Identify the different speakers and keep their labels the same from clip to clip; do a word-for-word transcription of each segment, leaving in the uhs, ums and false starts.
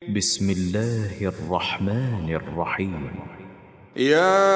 Speaker 1: بسم الله الرحمن الرحيم.
Speaker 2: يا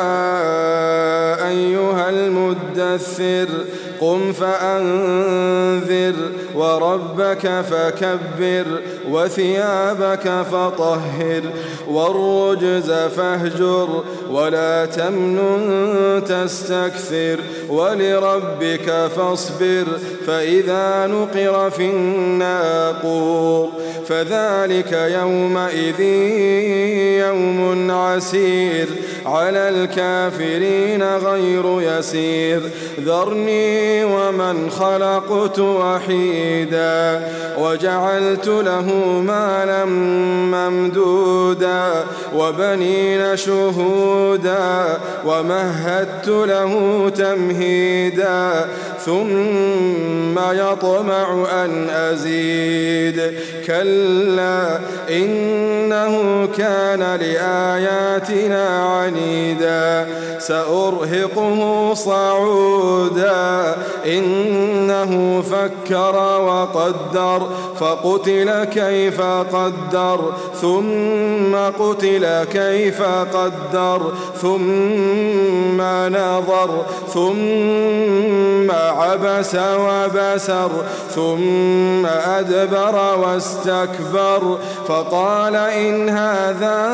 Speaker 2: أيها المدثر قم فأنذر وربك فكبر وثيابك فطهر والرجز فاهجر ولا تمنن تستكثر ولربك فاصبر فإذا نقر في الناقور فذلك يومئذ يوم عسير على الكافرين غير يسير ذرني ومن خلقت وحيدا وجعلت له مالا ممدودا وبنين شهودا ومهدت له تمهيدا ثم يطمع أن أزيد كلا إنه كان لآياتنا عنيدا سأرهقه صعودا إنه فكر وقدر فقتل كيف قدر ثم قتل كيف قدر ثم نظر ثم عبس وبسر ثم أدبر واستكبر فقال إن هذا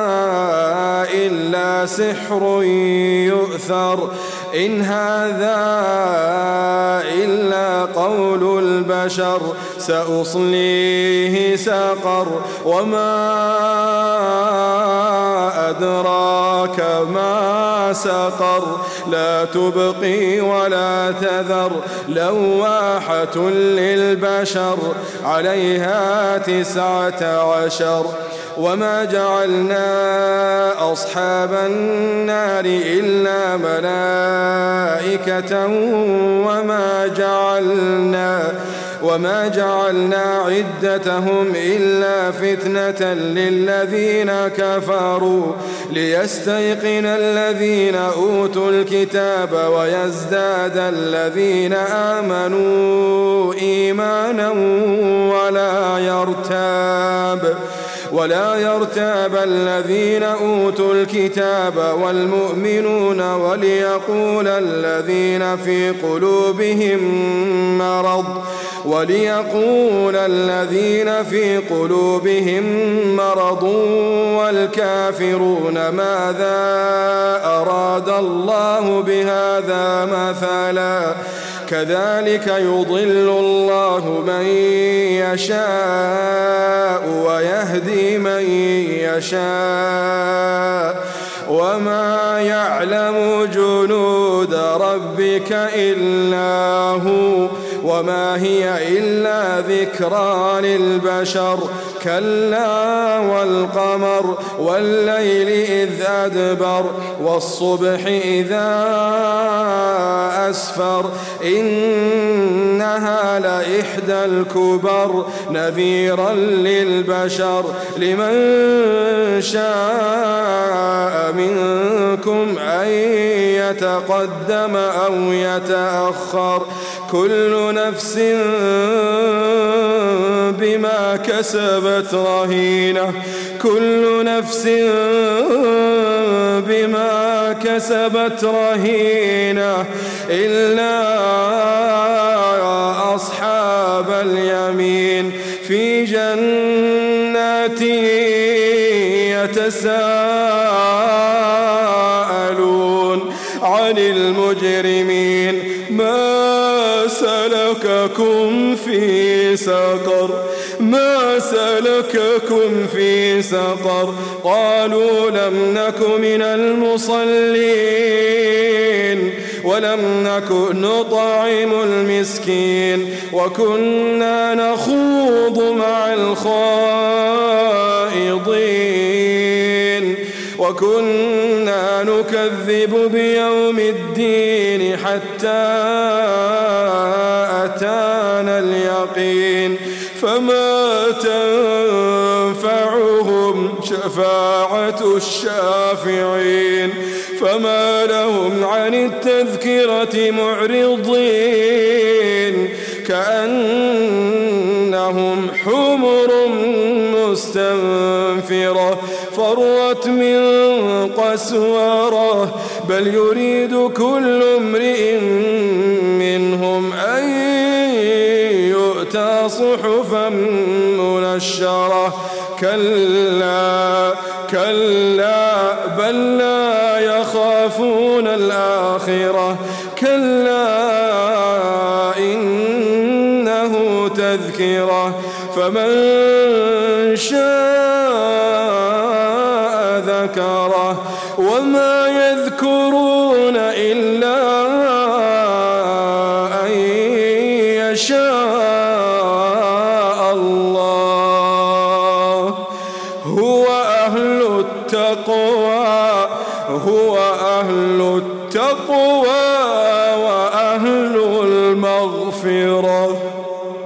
Speaker 2: إلا سحر يؤثر إن هذا إلا قول البشر سأصليه سقر وما أدراك ما سقر لا تبقي ولا تذر لواحة للبشر عليها تسعة عشر وما جعلنا أصحاب النار إلا ملائكة وما جعلنا وما جعلنا عدتهم إلا فتنة للذين كفروا ليستيقن الذين أوتوا الكتاب ويزداد الذين آمنوا إيمانا ولا يرتاب ولا يرتاب الذين أوتوا الكتاب والمؤمنون وليقول الذين في قلوبهم مرض وليقول الذين في قلوبهم مرض والكافرون ماذا أراد الله بهذا مثلا كذلك يضل الله من يشاء ويهدي من يشاء وما يعلم جنود ربك إلا هو وما هي إلا ذكرى للبشر كلا والقمر والليل إذ أدبر والصبح إذا أسفر إنها لإحدى الكبر نذيرا للبشر لمن شاء منكم أن يتقدم أو يتأخر كل نفس بما كسبت رهينة كل نفس بما كسبت رهينة إلا أصحاب اليمين في جنات يتساءلون عن المجرمين ما سلككم في سقر ما سلككم في سقر قالوا لم نك من المصلين ولم نك نطعم المسكين وكنا نخوض مع الخائضين وكنا نكذب بيوم الدين حتى أتانا اليقين فما تنفعهم شفاعة الشافعين فما لهم عن التذكرة معرضين كأنهم حمر مستنفرة فرت من قسورة بل يريد كل امرئ منهم أن يؤتى صحفا منشرة كلا كلا بل لا يخافون الآخرة كلا إنه تذكرة فمن شاء ذكره وما يذكرون إلا أن يشاء الله هو أهل التقوى هو أهل التقوى